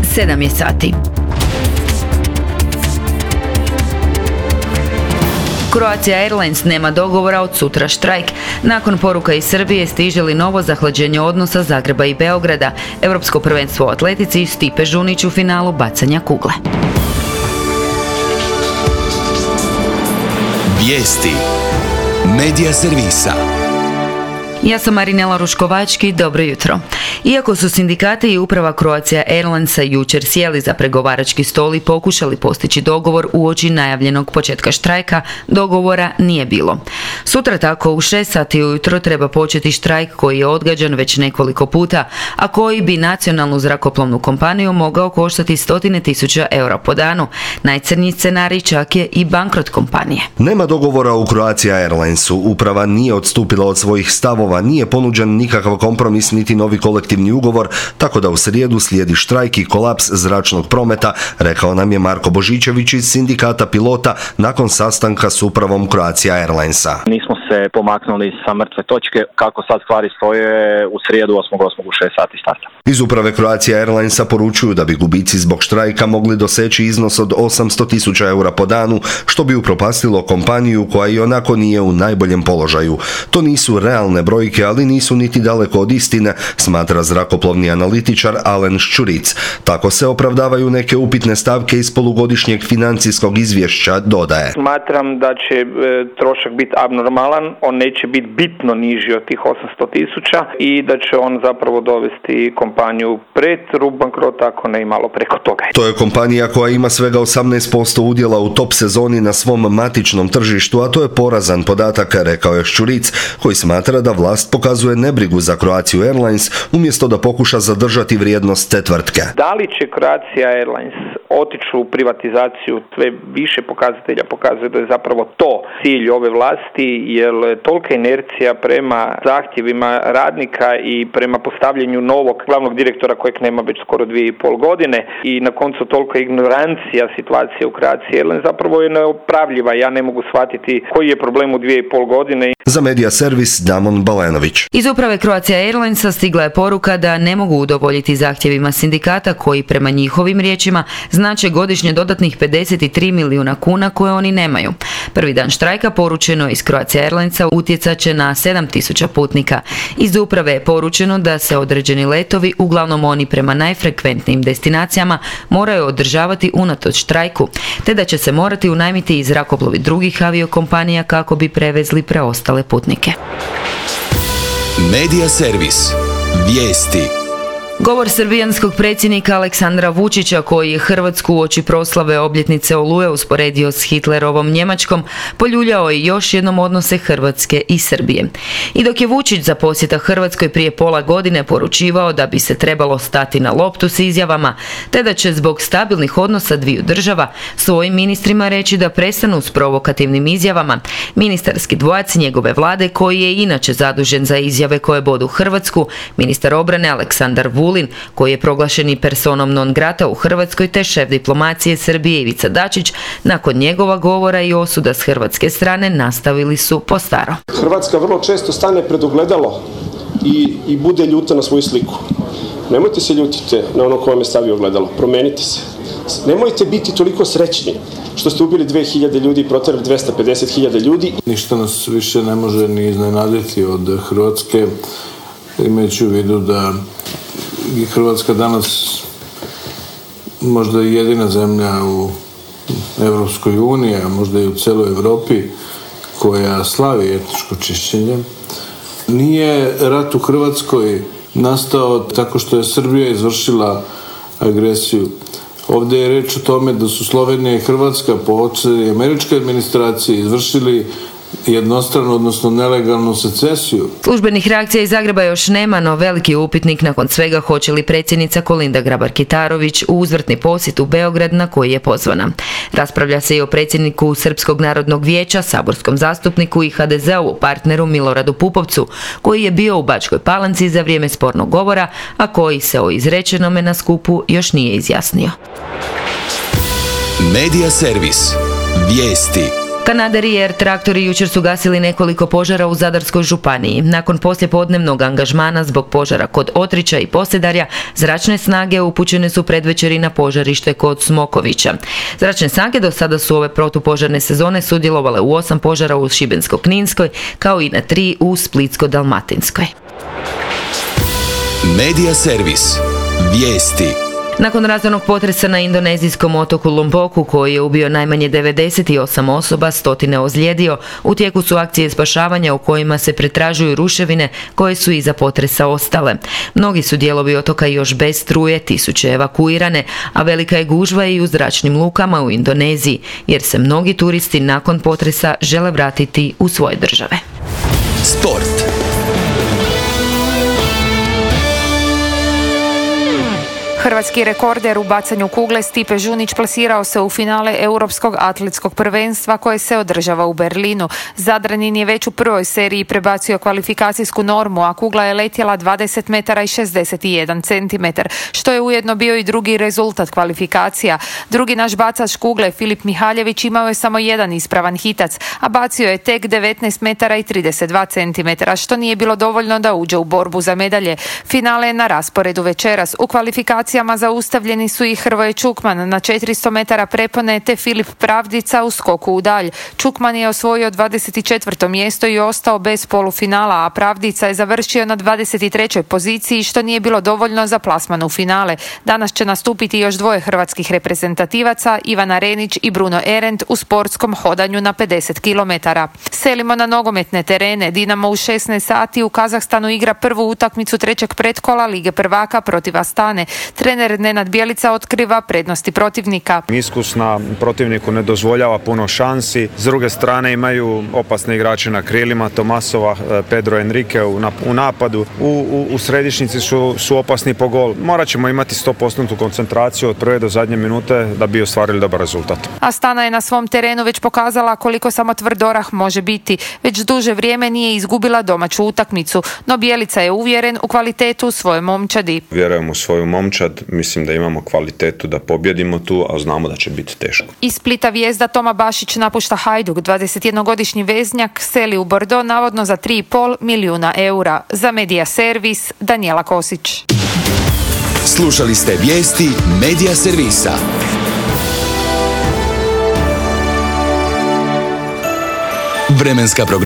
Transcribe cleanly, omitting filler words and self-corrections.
7 je sati. Croatia Airlines nema dogovora, od sutra štrajk. Nakon poruka iz Srbije stiže li novo zahlađenje odnosa Zagreba i Beograda. Europsko prvenstvo u atletici, Stipe Žunić u finalu bacanja kugle. Vijesti Medija servisa. Ja sam Marinela Ruškovački, dobro jutro. Iako su sindikati i uprava Croatia Airlinesa jučer sjeli za pregovarački stol i pokušali postići dogovor uoči najavljenog početka štrajka, dogovora nije bilo. Sutra tako u 6 sati ujutro treba početi štrajk koji je odgađan već nekoliko puta, a koji bi nacionalnu zrakoplovnu kompaniju mogao koštati 100.000 eura po danu. Najcrnji scenarij čak je i bankrot kompanije. Nema dogovora u Croatia Airlinesu. Uprava nije odstupila od svojih stavova, nije ponuđen nikakav kompromis niti novi kolektivni ugovor, tako da u srijedu slijedi štrajk i kolaps zračnog prometa, rekao nam je Marko Božičević iz sindikata pilota nakon sastanka s upravom Croatia Airlinesa. Nismo se pomaknuli sa mrtve točke, kako sad stvari stoje, u srijedu 8.8. u 6 sati starta. Iz uprave Croatia Airlinesa poručuju da bi gubici zbog štrajka mogli doseći iznos od 800.000 eura po danu, što bi upropastilo kompaniju koja i onako nije u najboljem položaju. To nisu realne brojke, ali nisu niti daleko od istine, smatra zrakoplovni analitičar Alen Ščuric. Tako se opravdavaju neke upitne stavke iz polugodišnjeg financijskog izvješća, dodaje. Smatram da će trošak biti abnormalan, on neće biti bitno niži od tih 800.000 i da će on zapravo dovesti kompaniju pred rub bankrota, ako ne i malo preko toga. To je kompanija koja ima svega 18% udjela u top sezoni na svom matičnom tržištu, a to je porazan podatak, rekao je Ščuric, koji smatra da vlast pokazuje nebrigu za Croatia Airlines umjesto da pokuša zadržati vrijednost te tvrtke. Da li će Croatia Airlines otići u privatizaciju, sve više pokazatelja pokazuje da je zapravo to cilj ove vlasti, jer tolika inercija prema zahtjevima radnika i prema postavljanju novog glavnog direktora kojeg nema već skoro 2,5 godine i na koncu tolika ignorancija situacije u Croatia Airlines zapravo je neopravljiva. Ja ne mogu shvatiti koji je problem u 2,5 godine. Za Medija servis Damon Balenović. Iz uprave Croatia Airlinesa stigla je poruka da ne mogu udovoljiti zahtjevima sindikata koji prema njihovim riječima znače godišnje dodatnih 53 milijuna kuna koje oni nemaju. Prvi dan štrajka poručeno iz Croatia Airlinesa utjecat će na 7.000 putnika. Iz uprave je poručeno da se određeni letovi, uglavnom oni prema najfrekventnijim destinacijama, moraju održavati unatoč štrajku, te da će se morati unajmiti i zrakoplovi drugih aviokompanija kako bi prevezli preostale putnike. Medija servis. Vijesti. Govor srbijanskog predsjednika Aleksandra Vučića, koji je Hrvatsku uoči proslave obljetnice Oluje usporedio s Hitlerovom Njemačkom, poljuljao je još jednom odnose Hrvatske i Srbije. I dok je Vučić za posjeta Hrvatskoj prije pola godine poručivao da bi se trebalo stati na loptu s izjavama, te da će zbog stabilnih odnosa dviju država svojim ministrima reći da prestanu s provokativnim izjavama, ministarski dvojac njegove vlade, koji je inače zadužen za izjave koje bodu Hrvatsku, ministar obrane Aleksandar Vulin, koji je proglašeni personom non grata u Hrvatskoj, te šef diplomacije Srbije Ivica Dačić, nakon njegova govora i osuda s hrvatske strane nastavili su po staro. Hrvatska vrlo često stane pred ogledalo i bude ljuta na svoju sliku. Nemojte se ljutiti na ono ko vam je stavio ogledalo, promenite se. Nemojte biti toliko srećni što ste ubili 2000 ljudi i proterali 250.000 ljudi. Ništa nas više ne može ni iznenaditi od Hrvatske, imajući u vidu da je Hrvatska danas možda jedina zemlja u Evropskoj uniji, a možda i u celoj Europi, koja slavi etničko čišćenje. Nije rat u Hrvatskoj nastao tako što je Srbija izvršila agresiju. Ovdje je reč o tome da su Slovenija i Hrvatska po ocjeni američke administracije izvršili jednostranu, odnosno nelegalnu secesiju. Službenih reakcija iz Zagreba još nema, no veliki upitnik nakon svega hoće li predsjednica Kolinda Grabar-Kitarović u uzvratni posjet u Beograd na koji je pozvana. Raspravlja se i o predsjedniku Srpskog narodnog vijeća, saborskom zastupniku i HDZ-ovu partneru Miloradu Pupovcu, koji je bio u Bačkoj Palanci za vrijeme spornog govora, a koji se o izrečenome na skupu još nije izjasnio. Medija servis. Vijesti. Canadair i Air traktori jučer su gasili nekoliko požara u Zadarskoj županiji. Nakon poslijepodnevnog angažmana zbog požara kod Otrića i Posedarja, zračne snage upućene su predvečeri na požarište kod Smokovića. Zračne snage do sada su ove protupožarne sezone sudjelovale u 8 požara u Šibensko-kninskoj, kao i na 3 u Splitsko-dalmatinskoj. Medija servis. Vijesti. Nakon razornog potresa na indonezijskom otoku Lomboku, koji je ubio najmanje 98 osoba, stotine ozlijedio, u tijeku su akcije spašavanja u kojima se pretražuju ruševine koje su iza potresa ostale. Mnogi su dijelovi otoka još bez struje, tisuće evakuirane, a velika je gužva i u zračnim lukama u Indoneziji, jer se mnogi turisti nakon potresa žele vratiti u svoje države. Sport. Hrvatski rekorder u bacanju kugle Stipe Žunić plasirao se u finale Europskog atletskog prvenstva koje se održava u Berlinu. Zadranin je već u prvoj seriji prebacio kvalifikacijsku normu, a kugla je letjela 20 metara i 61 centimetar, što je ujedno bio i drugi rezultat kvalifikacija. Drugi naš bacač kugle, Filip Mihaljević, imao je samo jedan ispravan hitac, a bacio je tek 19 metara i 32 centimetara, što nije bilo dovoljno da uđe u borbu za medalje. Finale je na rasporedu večeras. U kvalifikacijama zaustavljeni su i Hrvoje Čukman na 400 metara prepone te Filip Pravdica u skoku u dalj. Čukman je osvojio 24. mjesto i ostao bez polufinala, a Pravdica je završio na 23. poziciji, što nije bilo dovoljno za plasman u finale. Danas će nastupiti još dvoje hrvatskih reprezentativaca, Ivana Renić i Bruno Erend, u sportskom hodanju na 50 km. Selimo na nogometne terene. Dinamo u 16 sati u Kazahstanu igra prvu utakmicu trećeg pretkola Lige prvaka protiv Astane. Trener Nenad Bjelica otkriva prednosti protivnika. Iskusna protivniku ne dozvoljava puno šansi. S druge strane imaju opasne igrače na krilima, Tomasova, Pedro Enrique u napadu. U središnjici su opasni po gol. Morat ćemo imati 100% koncentraciju od prve do zadnje minute da bi ostvarili dobar rezultat. Astana je na svom terenu već pokazala koliko samo tvrd orah može biti. Već duže vrijeme nije izgubila domaću utakmicu, no Bjelica je uvjeren u kvalitetu svoje momčadi. Vjerujem u svoju momčad. Mislim da imamo kvalitetu da pobjedimo tu, a znamo da će biti teško. Iz Splita vijezda Toma Bašić napušta Hajduk. 21-godišnji veznjak seli u Bordeaux navodno za 3,5 milijuna eura. Za Medija servis, Danijela Kosić. Slušali ste vijesti Medija servisa. Vremenska